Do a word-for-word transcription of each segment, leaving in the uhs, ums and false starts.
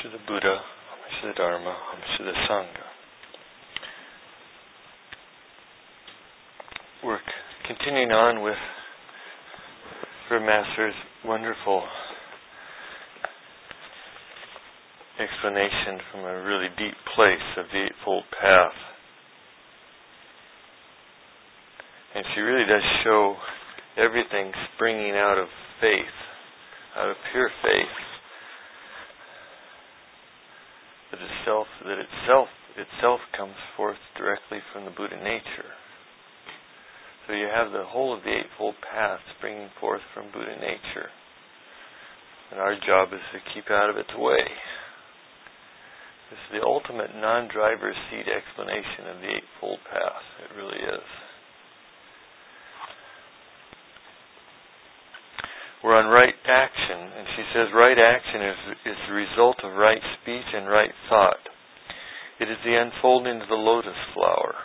to the Buddha, homage to the Dharma, homage to the Sangha. We're continuing on with Her Master's wonderful explanation from a really deep place of the Eightfold Path. And she really does show everything springing out of faith, out of pure faith. That itself, that itself, itself comes forth directly from the Buddha nature. So you have the whole of the Eightfold Path springing forth from Buddha nature. And our job is to keep out of its way. This is the ultimate non-driver's seat explanation of the Eightfold Path. It really is. We're on right action, and she says right action is, is the result of right speech and right thought. It is the unfolding of the lotus flower.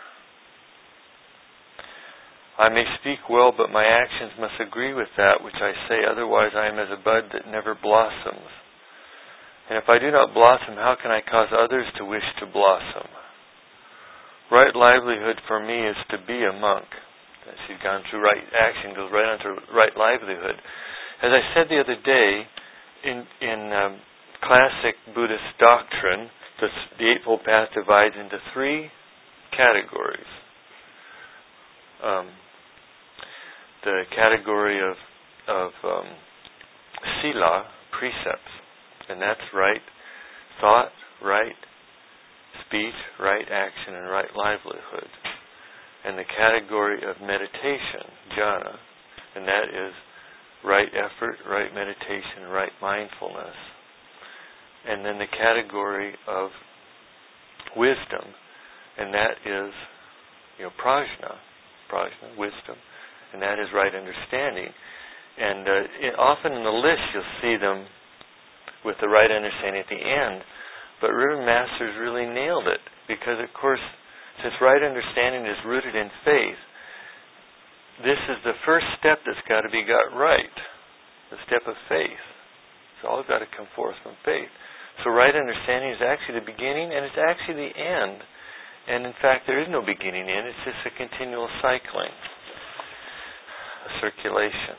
I may speak well, but my actions must agree with that which I say, otherwise I am as a bud that never blossoms. And if I do not blossom, how can I cause others to wish to blossom? Right livelihood for me is to be a monk. She's gone through right action, goes right on to right livelihood. As I said the other day, in in um, classic Buddhist doctrine, the, the Eightfold Path divides into three categories. Um, the category of of um, sila, precepts, and that's right thought, right speech, right action, and right livelihood. And the category of meditation, jhana, and that is right effort, right meditation, right mindfulness. And then the category of wisdom, and that is, you know, prajna, prajna, wisdom, and that is right understanding. And uh, it, often in the list you'll see them with the right understanding at the end, but River Masters really nailed it, because of course, since right understanding is rooted in faith, this is the first step that's got to be got right, the step of faith. It's all got to come forth from faith. So right understanding is actually the beginning, and it's actually the end. And in fact, there is no beginning end. It's just a continual cycling, a circulation,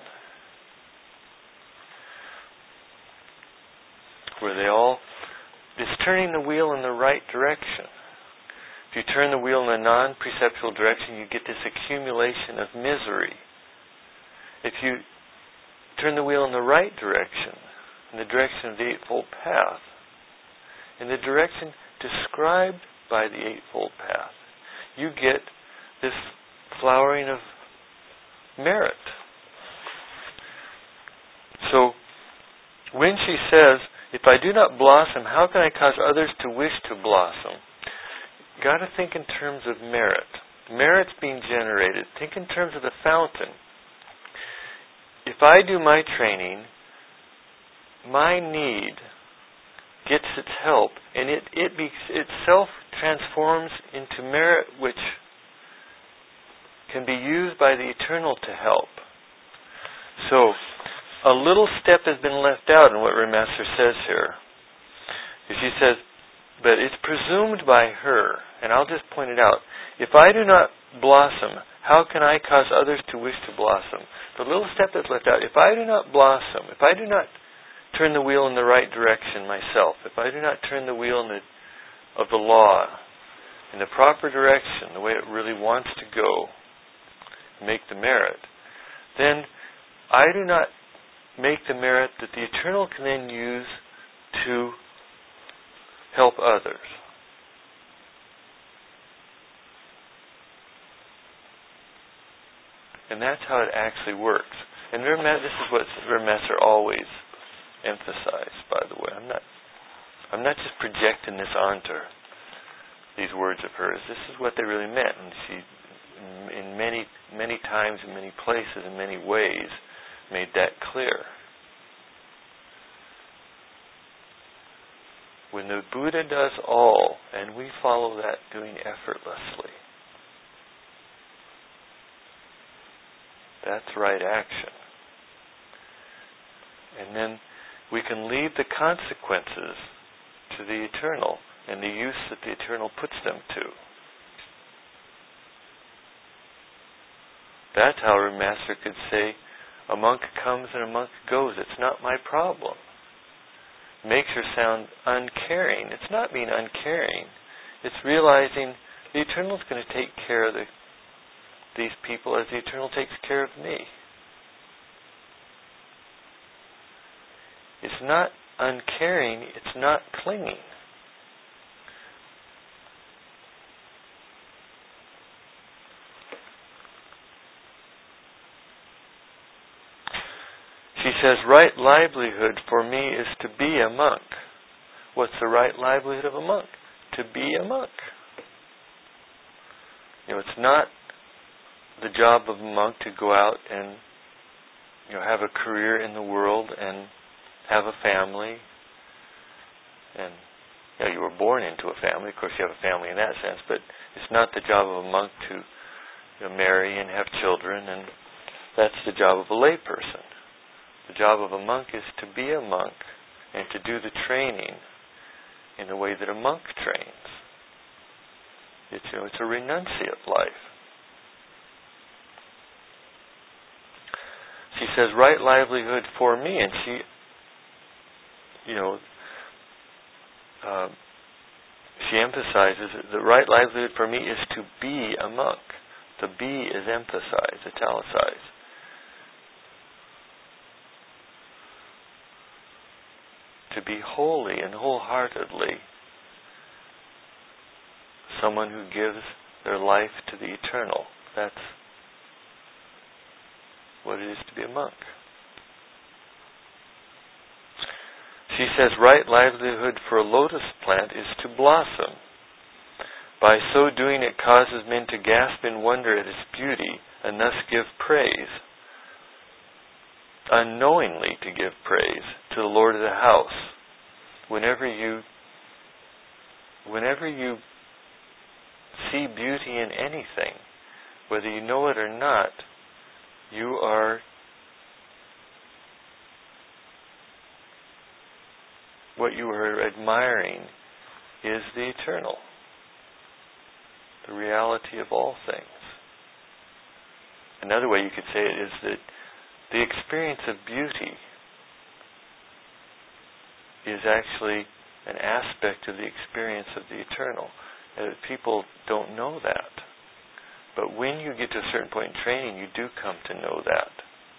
where they all, it's turning the wheel in the right direction. If you turn the wheel in a non-preceptual direction, you get this accumulation of misery. If you turn the wheel in the right direction, in the direction of the Eightfold Path, in the direction described by the Eightfold Path, you get this flowering of merit. So, when she says, if I do not blossom, how can I cause others to wish to blossom? Got to think in terms of merit. Merit's being generated. Think in terms of the fountain. If I do my training, my need gets its help, and it it be, itself transforms into merit, which can be used by the Eternal to help. So, a little step has been left out in what Rim Master says here. She says, but it's presumed by her, and I'll just point it out, if I do not blossom, how can I cause others to wish to blossom? The little step that's left out, if I do not blossom, if I do not turn the wheel in the right direction myself, if I do not turn the wheel in the, of the law in the proper direction, the way it really wants to go, make the merit, then I do not make the merit that the Eternal can then use to help others. And that's how it actually works. And this is what Rim Master always emphasized, by the way. I'm not I'm not just projecting this onto her, these words of hers. This is what they really meant. And she, in many, many times, in many places, in many ways, made that clear. When the Buddha does all, and we follow that doing effortlessly, that's right action. And then we can leave the consequences to the eternal and the use that the eternal puts them to. That's how our master could say, a monk comes and a monk goes. It's not my problem. Makes her sound uncaring. It's not being uncaring. It's realizing the eternal is going to take care of the, these people as the eternal takes care of me. It's not uncaring. It's not clinging. She says, right livelihood for me is to be a monk. What's the right livelihood of a monk? To be a monk. You know, it's not the job of a monk to go out and, you know, have a career in the world and have a family. And, you know, you were born into a family. Of course, you have a family in that sense. But it's not the job of a monk to, you know, marry and have children. And that's the job of a layperson. The job of a monk is to be a monk and to do the training in the way that a monk trains. It's, you know, it's a renunciate life. She says, right livelihood for me, and she, you know, uh, she emphasizes that the right livelihood for me is to be a monk. The be is emphasized, italicized. To be wholly and wholeheartedly someone who gives their life to the eternal. That's what it is to be a monk. She says, right livelihood for a lotus plant is to blossom. By so doing, it causes men to gasp in wonder at its beauty and thus give praise. Unknowingly to give praise to the Lord of the house. Whenever you whenever you see beauty in anything, whether you know it or not, you are what you are admiring is the eternal, the reality of all things. Another way you could say it is that the experience of beauty is actually an aspect of the experience of the eternal. Uh, people don't know that. But when you get to a certain point in training, you do come to know that.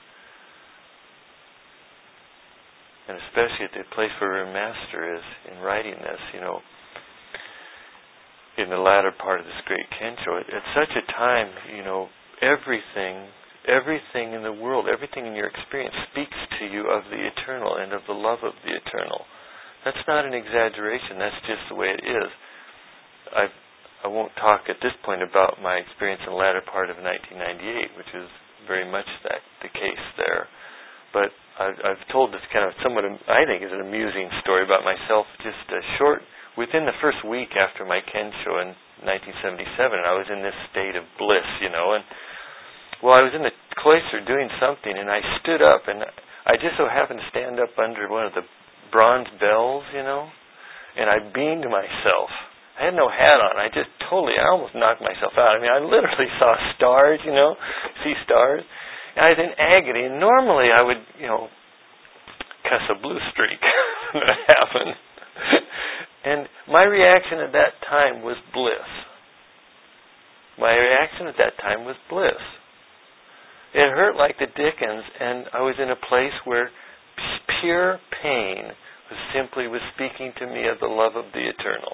And especially at the place where our master is in writing this, you know, in the latter part of this great Kensho, at, at such a time, you know, everything Everything in the world, everything in your experience speaks to you of the eternal and of the love of the eternal. That's not an exaggeration. That's just the way it is. I've, I won't talk at this point about my experience in the latter part of nineteen ninety-eight, which is very much that the case there. But I've, I've told this kind of somewhat, I think, is an amusing story about myself. Just a short, within the first week after my Kensho in nineteen seventy-seven, I was in this state of bliss, you know, and well, I was in the cloister doing something, and I stood up, and I just so happened to stand up under one of the bronze bells, you know, and I beamed myself. I had no hat on. I just totally, I almost knocked myself out. I mean, I literally saw stars, you know, see stars. And I was in agony, and normally I would, you know, cuss a blue streak when that happened. And my reaction at that time was bliss. My reaction at that time was bliss. It hurt like the dickens, and I was in a place where pure pain was simply was speaking to me of the love of the eternal.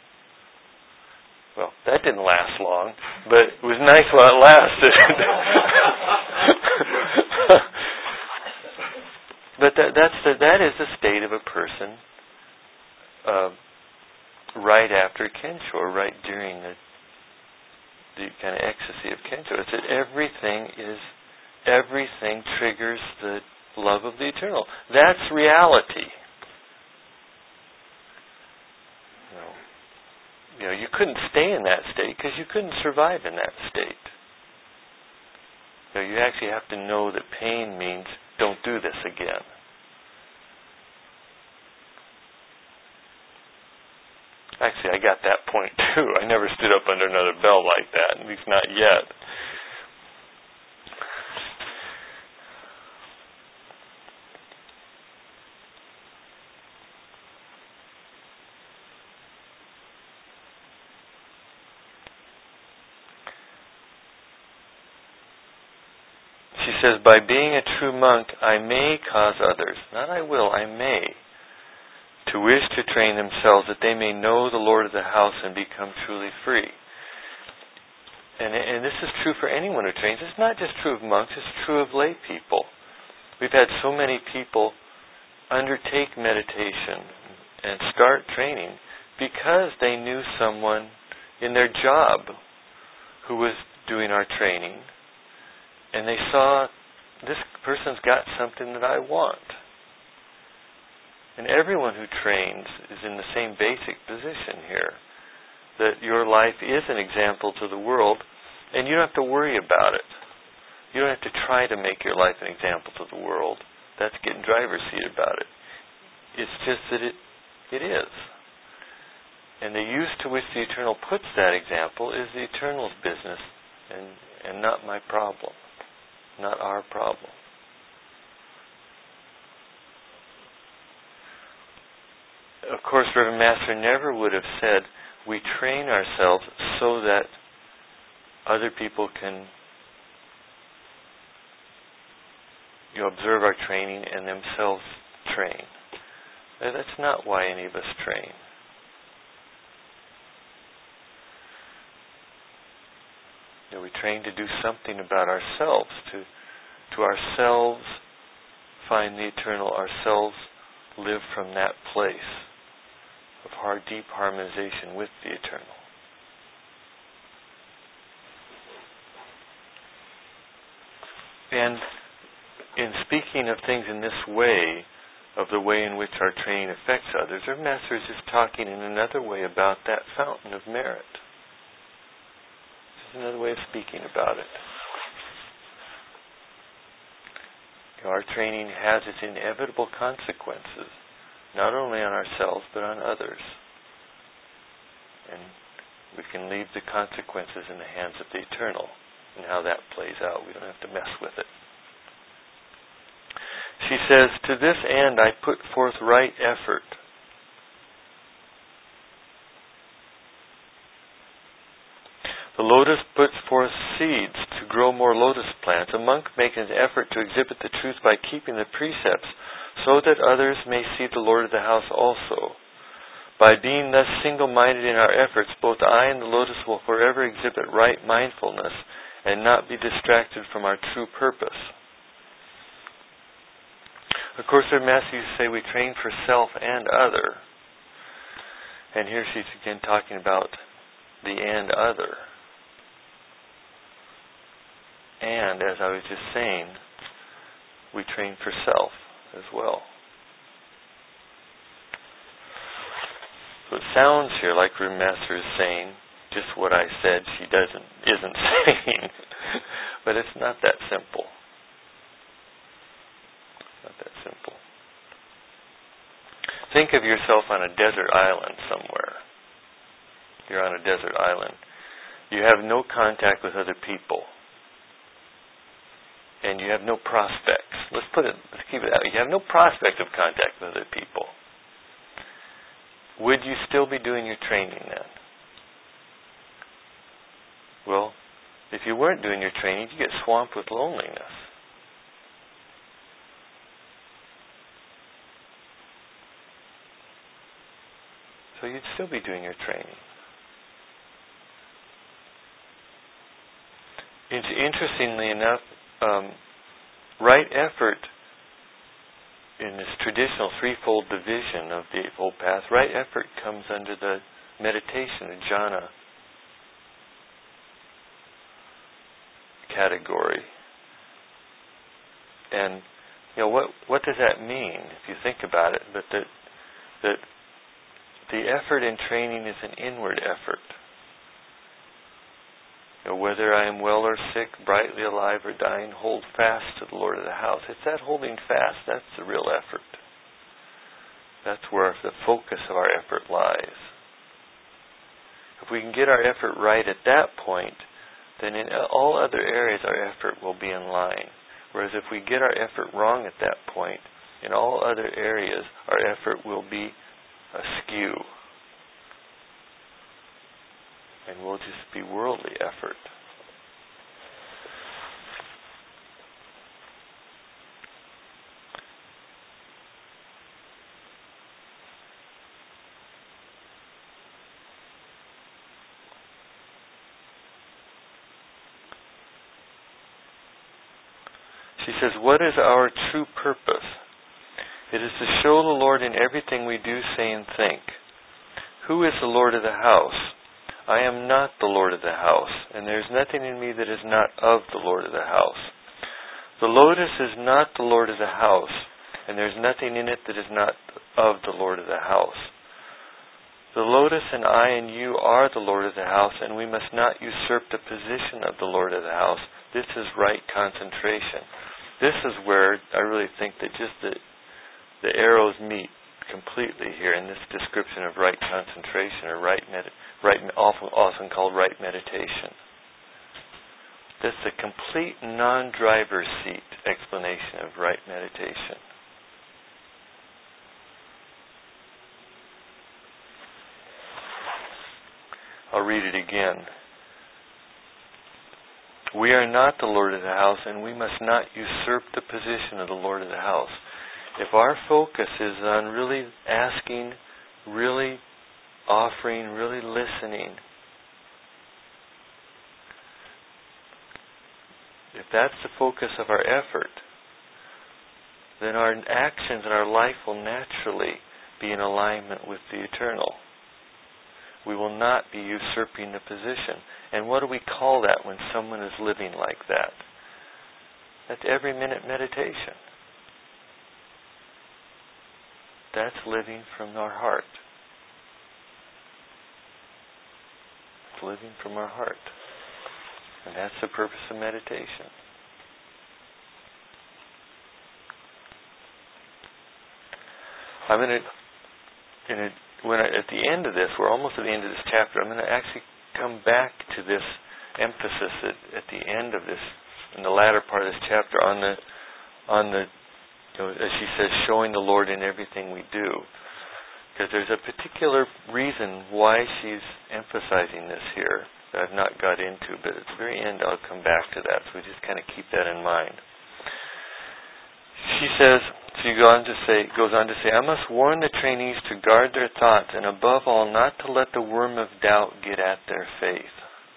Well, that didn't last long, but it was nice while it lasted. But that, that's the, that is the state of a person uh, right after Kensho, or right during the the kind of ecstasy of Kensho. It's that everything is everything triggers the love of the eternal. That's reality. You know, you know, you couldn't stay in that state because you couldn't survive in that state. You know, you actually have to know that pain means don't do this again. Actually, I got that point too. I never stood up under another bell like that, at least not yet. She says, by being a true monk, I may cause others, not I will, I may, to wish to train themselves that they may know the Lord of the house and become truly free. And, and this is true for anyone who trains. It's not just true of monks, it's true of lay people. We've had so many people undertake meditation and start training because they knew someone in their job who was doing our training, and they saw, this person's got something that I want. And everyone who trains is in the same basic position here, that your life is an example to the world, and you don't have to worry about it. You don't have to try to make your life an example to the world. That's getting driver's seat about it. It's just that it it is. And the use to which the Eternal puts that example is the Eternal's business, and, and not my problem, not our problem. Of course, Reverend Master never would have said, we train ourselves so that other people can, you know, observe our training and themselves train. That's not why any of us train. You know, we train to do something about ourselves, to to ourselves find the Eternal, ourselves live from that place of hard, deep harmonization with the Eternal. And in speaking of things in this way, of the way in which our training affects others, our Master is just talking in another way about that fountain of merit. Just another way of speaking about it. You know, our training has its inevitable consequences, not only on ourselves, but on others. And we can leave the consequences in the hands of the Eternal, and how that plays out. We don't have to mess with it. She says, to this end I put forth right effort. The lotus puts forth seeds to grow more lotus plants. A monk makes an effort to exhibit the truth by keeping the precepts, so that others may see the Lord of the house also. By being thus single-minded in our efforts, both I and the lotus will forever exhibit right mindfulness and not be distracted from our true purpose. Of course, our Master used to say we train for self and other. And here she's again talking about the and other. And, as I was just saying, we train for self as well. So it sounds here like the Master is saying just what I said she doesn't isn't saying. But it's not that simple. Not that simple. Think of yourself on a desert island somewhere. You're on a desert island. You have no contact with other people. And you have no prospects. Let's put it, let's keep it out. You have no prospect of contact with other people. Would you still be doing your training then? Well, if you weren't doing your training, you get swamped with loneliness. So you'd still be doing your training. Interestingly enough, um, right effort in this traditional threefold division of the Eightfold Path, right effort comes under the meditation, the jhana category. And you know, what what does that mean if you think about it? But that that the effort in training is an inward effort. You know, whether I am well or sick, brightly alive or dying, hold fast to the Lord of the house. It's that holding fast, that's the real effort. That's where the focus of our effort lies. If we can get our effort right at that point, then in all other areas our effort will be in line. Whereas if we get our effort wrong at that point, in all other areas our effort will be askew. And will just be worldly effort. She says, what is our true purpose? It is to show the Lord in everything we do, say, and think. Who is the Lord of the house? I am not the Lord of the house, and there is nothing in me that is not of the Lord of the house. The lotus is not the Lord of the house, and there is nothing in it that is not of the Lord of the house. The lotus and I and you are the Lord of the house, and we must not usurp the position of the Lord of the house. This is right concentration. This is where I really think that just the, the arrows meet completely here in this description of right concentration, or right, med- right often, often called right meditation. This is a complete non-driver's seat explanation of right meditation. I'll read it again. We are not the Lord of the house, and we must not usurp the position of the Lord of the house. If our focus is on really asking, really offering, really listening, if that's the focus of our effort, then our actions and our life will naturally be in alignment with the eternal. We will not be usurping the position. And what do we call that when someone is living like that? That's every minute meditation. That's living from our heart. It's living from our heart. And that's the purpose of meditation. I'm going to, in a When I, at the end of this, we're almost at the end of this chapter, I'm going to actually come back to this emphasis at, at the end of this, in the latter part of this chapter, on the, on the, you know, as she says, showing the Lord in everything we do. Because there's a particular reason why she's emphasizing this here that I've not got into, but at the very end I'll come back to that, so we just kind of keep that in mind. She says, she goes on to say, goes on to say, I must warn the trainees to guard their thoughts, and above all, not to let the worm of doubt get at their faith.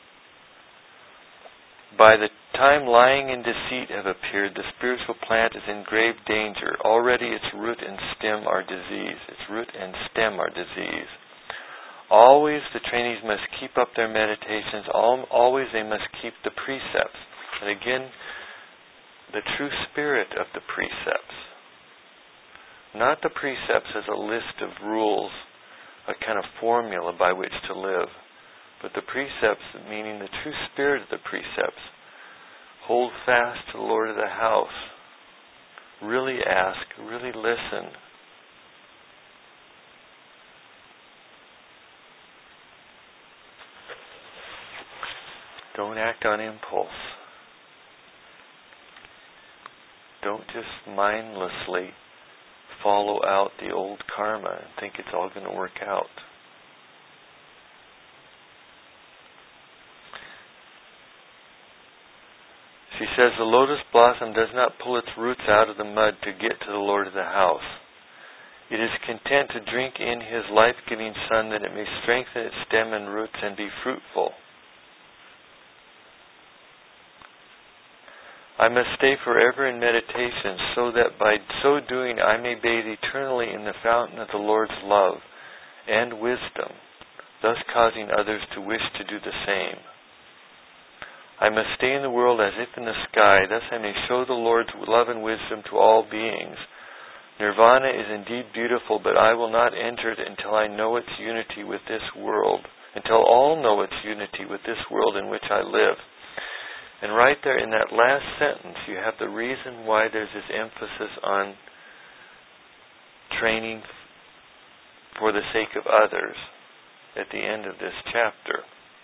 By the time lying and deceit have appeared, the spiritual plant is in grave danger. Already its root and stem are disease. Its root and stem are disease. Always the trainees must keep up their meditations. Always they must keep the precepts. And again, the true spirit of the precepts. Not the precepts as a list of rules, a kind of formula by which to live, but the precepts, meaning the true spirit of the precepts. Hold fast to the Lord of the house. Really ask, really listen. Don't act on impulse. Don't just mindlessly follow out the old karma and think it's all going to work out. She says the lotus blossom does not pull its roots out of the mud to get to the Lord of the house. It is content to drink in His life-giving sun that it may strengthen its stem and roots and be fruitful. I must stay forever in meditation, so that by so doing I may bathe eternally in the fountain of the Lord's love and wisdom, thus causing others to wish to do the same. I must stay in the world as if in the sky, thus I may show the Lord's love and wisdom to all beings. Nirvana is indeed beautiful, but I will not enter it until I know its unity with this world, until all know its unity with this world in which I live. And right there in that last sentence, you have the reason why there's this emphasis on training for the sake of others. at the end of this chapter.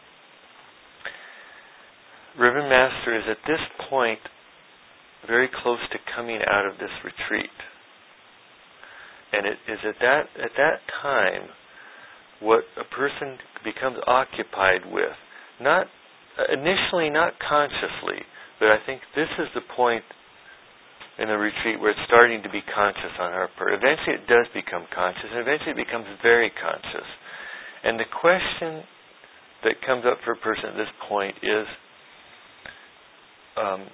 Reverend Master is at this point very close to coming out of this retreat. And it is at that at that time what a person becomes occupied with. Not initially not consciously, but I think this is the point in the retreat where it's starting to be conscious on our part. Eventually it does become conscious, and eventually it becomes very conscious. And the question that comes up for a person at this point is, um,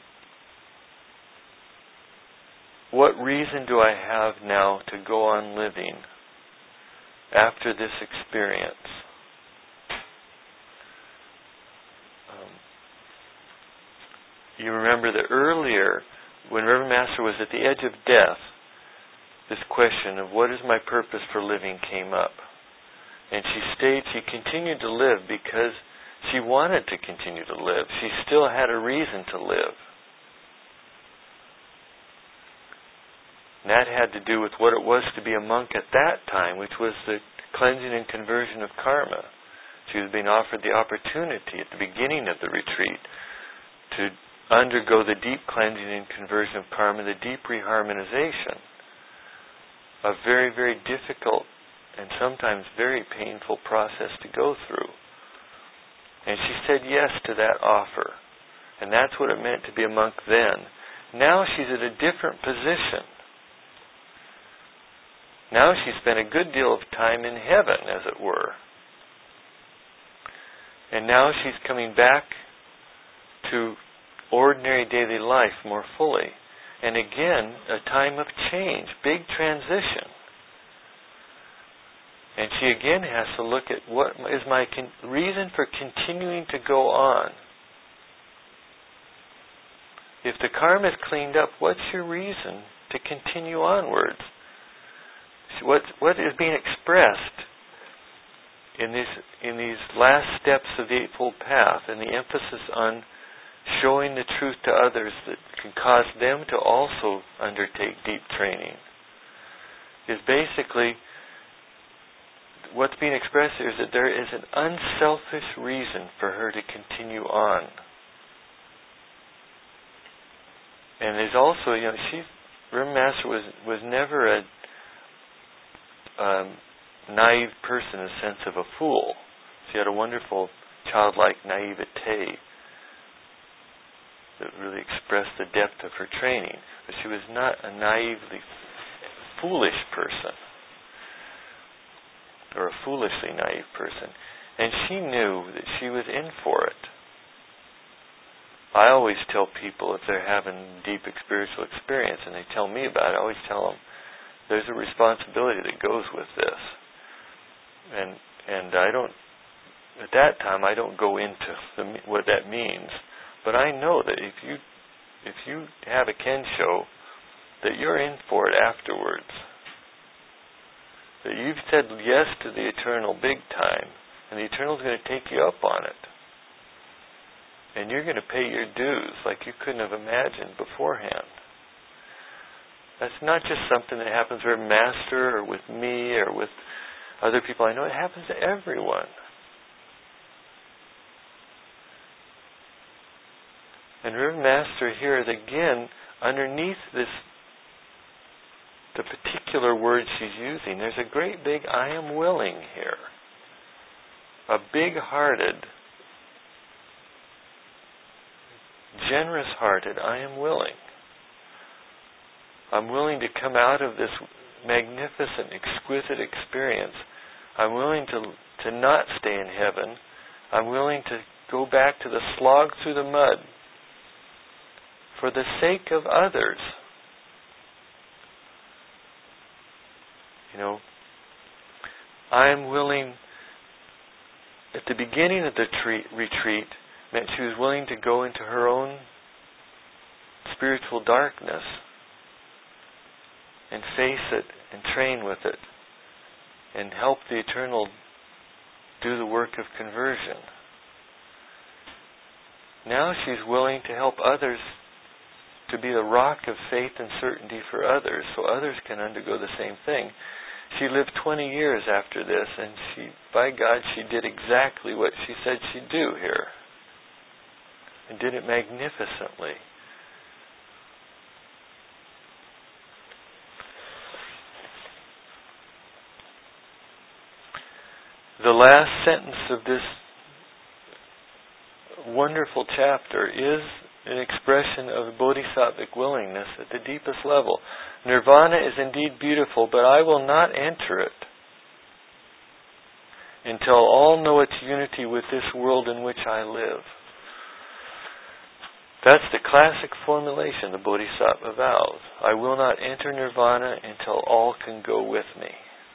what reason do I have now to go on living after this experience? Um, you remember that earlier, when Reverend Master was at the edge of death, this question of what is my purpose for living came up. And she stayed, she continued to live because she wanted to continue to live. She still had a reason to live. And that had to do with what it was to be a monk at that time, which was the cleansing and conversion of karma. She was being offered the opportunity at the beginning of the retreat to undergo the deep cleansing and conversion of karma, the deep reharmonization. A very, very difficult and sometimes very painful process to go through. And she said yes to that offer. And that's what it meant to be a monk then. Now she's at a different position. Now she spent a good deal of time in heaven, as it were. And now she's coming back to ordinary daily life more fully. And again, a time of change, big transition. And she again has to look at what is my con- reason for continuing to go on. If the karma is cleaned up, what's your reason to continue onwards? What what is being expressed in these in these last steps of the Eightfold Path, and the emphasis on showing the truth to others that can cause them to also undertake deep training, is basically what's being expressed here is that there is an unselfish reason for her to continue on. And there's also, you know, she, Reverend Master was was never a um, naive person in the sense of a fool. She had a wonderful childlike naivete that really expressed the depth of her training. But she was not a naively foolish person, or a foolishly naive person. And she knew that she was in for it. I always tell people, if they're having deep spiritual experience and they tell me about it, I always tell them there's a responsibility that goes with this. And and I don't, at that time, I don't go into the, what that means. But I know that if you if you have a kensho, that you're in for it afterwards. That you've said yes to the eternal big time, and the eternal's going to take you up on it. And you're going to pay your dues like you couldn't have imagined beforehand. That's not just something that happens with a master or with me or with other people I know. It happens to everyone. And Reverend Master here is again, underneath this, the particular word she's using, there's a great big I am willing here. A big-hearted, generous-hearted I am willing. I'm willing to come out of this magnificent, exquisite experience. I'm willing to to not stay in heaven. I'm willing to go back to the slog through the mud for the sake of others. You know, I'm willing, at the beginning of the tre- retreat, meant she was willing to go into her own spiritual darkness and face it and train with it and help the eternal do the work of conversion. Now she's willing to help others to be the rock of faith and certainty for others, so others can undergo the same thing. She lived twenty years after this, and she, by God, she did exactly what she said she'd do here. And did it magnificently. The last sentence of this wonderful chapter is an expression of bodhisattvic willingness at the deepest level. Nirvana is indeed beautiful, but I will not enter it until all know its unity with this world in which I live. That's the classic formulation, the Bodhisattva vows. I will not enter nirvana until all can go with me.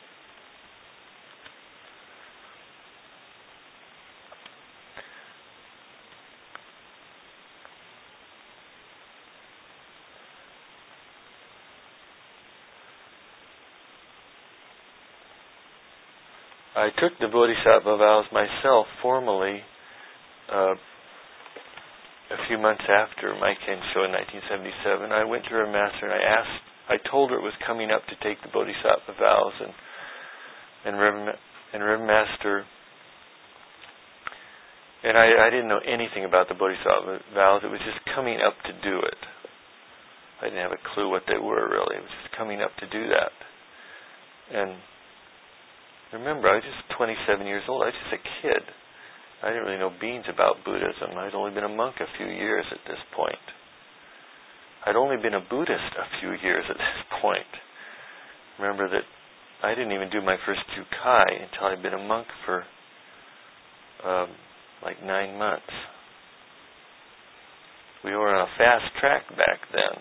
I took the Bodhisattva vows myself formally uh, a few months after my Kensho in nineteen seventy-seven. I went to her master and I asked, I told her it was coming up to take the Bodhisattva vows, and and Reverend, and Reverend Master, and I, I didn't know anything about the Bodhisattva vows. It was just coming up to do it. I didn't have a clue what they were really. It was just coming up to do that. And remember, I was just twenty-seven years old. I was just a kid. I didn't really know beans about Buddhism. I'd only been a monk a few years at this point. I'd only been a Buddhist a few years at this point. Remember that I didn't even do my first Jukai until I'd been a monk for um, like nine months. We were on a fast track back then.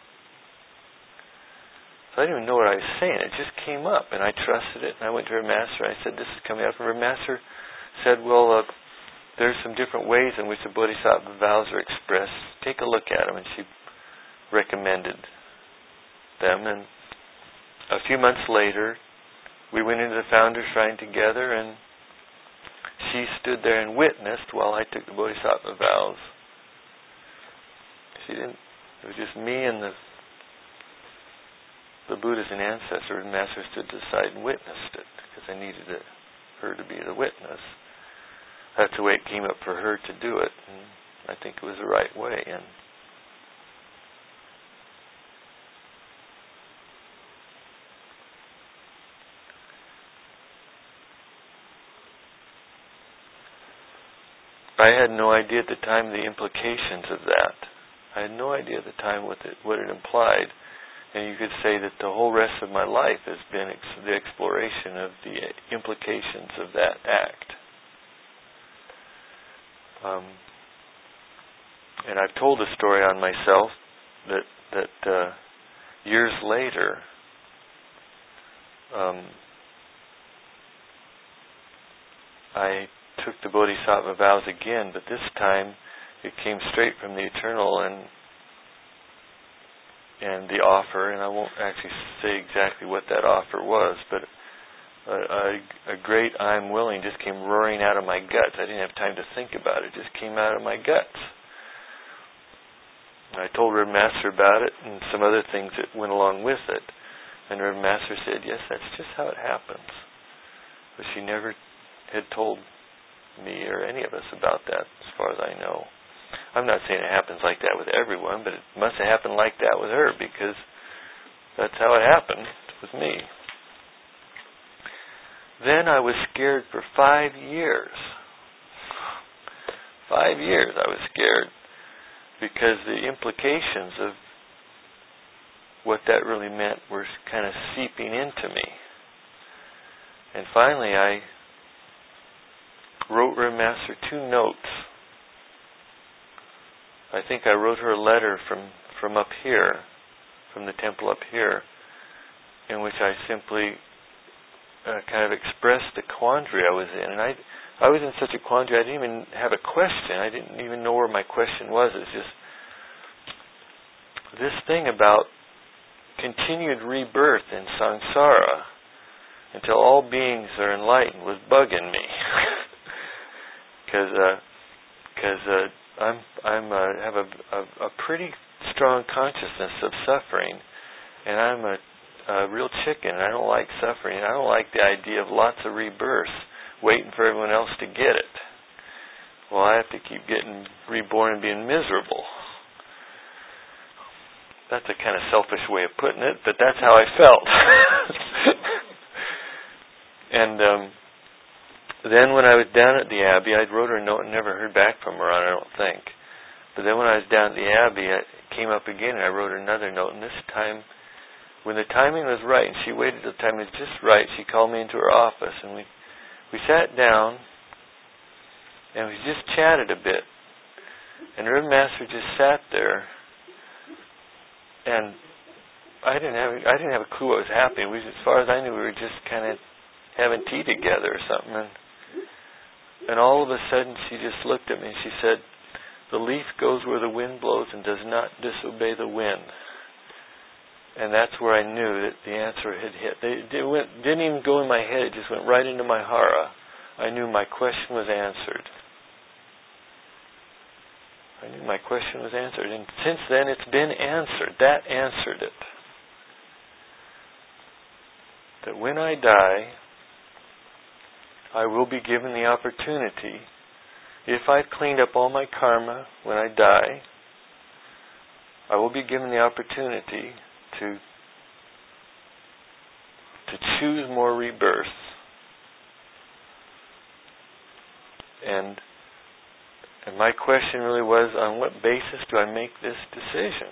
So I didn't even know what I was saying. It just came up, and I trusted it. And I went to her master. I said, "This is coming up." And her master said, "Well, uh, there's some different ways in which the Bodhisattva vows are expressed. Take a look at them." And she recommended them. And a few months later, we went into the Founder's Shrine together, and she stood there and witnessed while I took the Bodhisattva vows. She didn't. It was just me and the the Buddhas and ancestors and Master stood to the side and witnessed it because I needed it, her to be the witness. That's the way it came up for her to do it, and I think it was the right way. And I had no idea at the time the implications of that. I had no idea at the time what it, what it implied. And you could say that the whole rest of my life has been ex- the exploration of the implications of that act. Um, and I've told the story on myself that that uh, years later, um, I took the Bodhisattva vows again, but this time it came straight from the Eternal, and and the offer, and I won't actually say exactly what that offer was, but a, a, a great I'm willing just came roaring out of my guts. I didn't have time to think about it. It just came out of my guts. And I told Reverend Master about it and some other things that went along with it. And Reverend Master said, yes, that's just how it happens. But she never had told me or any of us about that, as far as I know. I'm not saying it happens like that with everyone, but it must have happened like that with her, because that's how it happened with me. Then I was scared for five years. Five years I was scared, because the implications of what that really meant were kind of seeping into me. And finally I wrote Reverend Master two notes. I think I wrote her a letter from, from up here, from the temple up here, in which I simply uh, kind of expressed the quandary I was in. And I I was in such a quandary, I didn't even have a question. I didn't even know where my question was. It's just this thing about continued rebirth in samsara until all beings are enlightened was bugging me. Because uh, cause, uh, I'm I'm uh, have a, a a pretty strong consciousness of suffering, and I'm a a real chicken. I don't like suffering. I don't like the idea of lots of rebirths, waiting for everyone else to get it. Well, I have to keep getting reborn and being miserable. That's a kind of selfish way of putting it, but that's how I felt. And um, then when I was down at the Abbey, I wrote her a note and never heard back from her on it, I don't think. But then when I was down at the Abbey, I came up again and I wrote her another note. And this time, when the timing was right, and she waited till the time was just right, she called me into her office. And we, we sat down, and we just chatted a bit. And the Reverend Master just sat there. And I didn't have I didn't have a clue what was happening. We, as far as I knew, we were just kind of having tea together or something. And, and all of a sudden, she just looked at me and she said, "The leaf goes where the wind blows and does not disobey the wind." And that's where I knew that the answer had hit. It went, didn't even go in my head. It just went right into my hara. I knew my question was answered. I knew my question was answered. And since then, it's been answered. That answered it. That when I die, I will be given the opportunity, if I've cleaned up all my karma when I die, I will be given the opportunity to to choose more rebirths. And And my question really was, on what basis do I make this decision?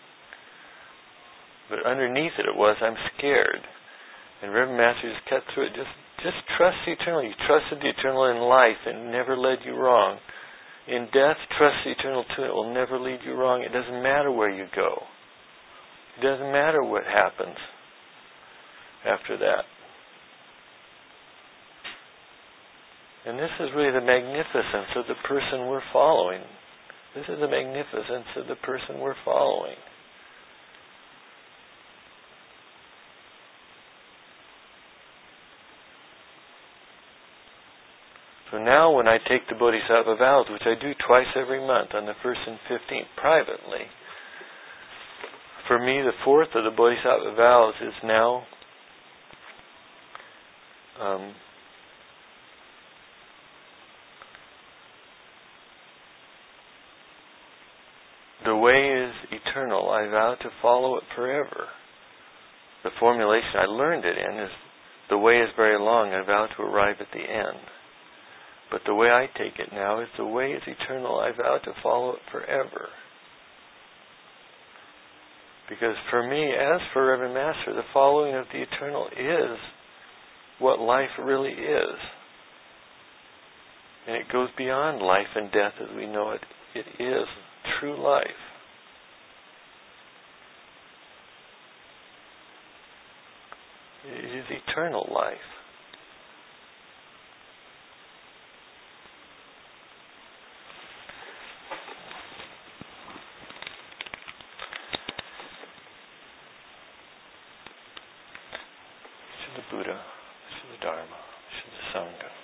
But underneath it, it was, I'm scared. And Reverend Master just cut through it. Just, just trust the eternal. You trusted the eternal in life, and it never led you wrong. In death, trust the eternal too. It will never lead you wrong. It doesn't matter where you go. It doesn't matter what happens after that. And this is really the magnificence of the person we're following. This is the magnificence of the person we're following. So now when I take the Bodhisattva vows, which I do twice every month on the first and fifteenth privately, for me the fourth of the Bodhisattva vows is now um, the way is eternal. I vow to follow it forever. The formulation I learned it in is, the way is very long. I vow to arrive at the end. But the way I take it now is, the way is eternal. I vow to follow it forever. Because for me, as for Reverend Master, the following of the eternal is what life really is. And it goes beyond life and death as we know it. It is true life. It is eternal life. Buddha, this is the Dharma, this is the Sangha.